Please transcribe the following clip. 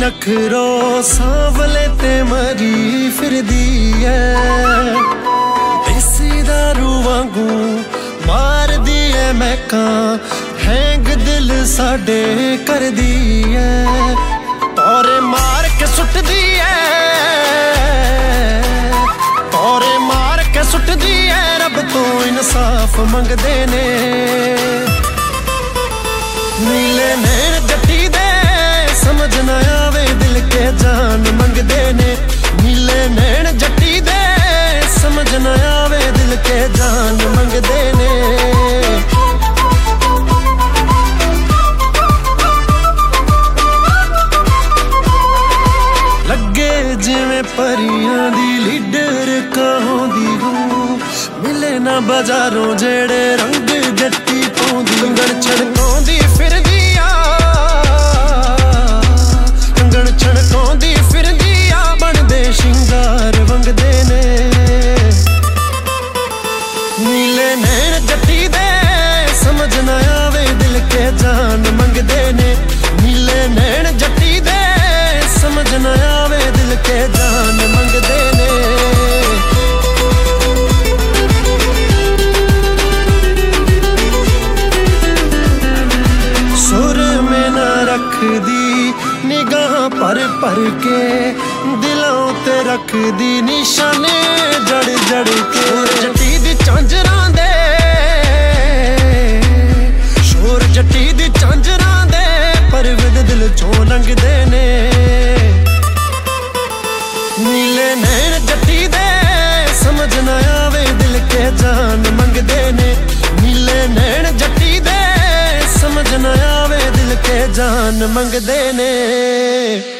नखरो सांवले ते मरी फिरदी है, देसी दारू वांगू मार दी है महका, हैंग दिल साडे कर दी है। तोरे मार के सुट दी है, तोरे मार के सुट दी है, रब तो इंसाफ मंगदे ने। नीले नैन जट्टी दे समझ ना आवे दिल के जान मंगदे ने। नीले नैन जट्टी दे समझ ना आवे दिल के जान मंगदे ने। लगे जिवें परियां दी लीडर कहों दी हूँ, मिले ना बाजारों जेड़े रंग जट्टी पाउंदी। कंगण छड़काउंदी फिरदी आ, कंगण छड़काउंदी फिरदी आ, बनदे शिंगार वंगदे ने। नीले नैन जट्टी दे समझ ना आवे दिल के जान मंगदे ने। नीले नैन जट्टी दे समझ ना आवे दिल के जान मंगदे ने। सुर में ना रख दी निगाह पर पर के, दिलों ते रख दी निशाने जड़ जड़ के। जट्टी दी झांजरां दे, शोर जट्टी दी झांजरां दे, परविद दिल चों लंघदे ने। नीले नैन जट्टी दे समझ ना आवे दिल के जान मंगदे ने। नीले नैन जट्टी दे समझ ना आवे दिल के जान मंगदे ने।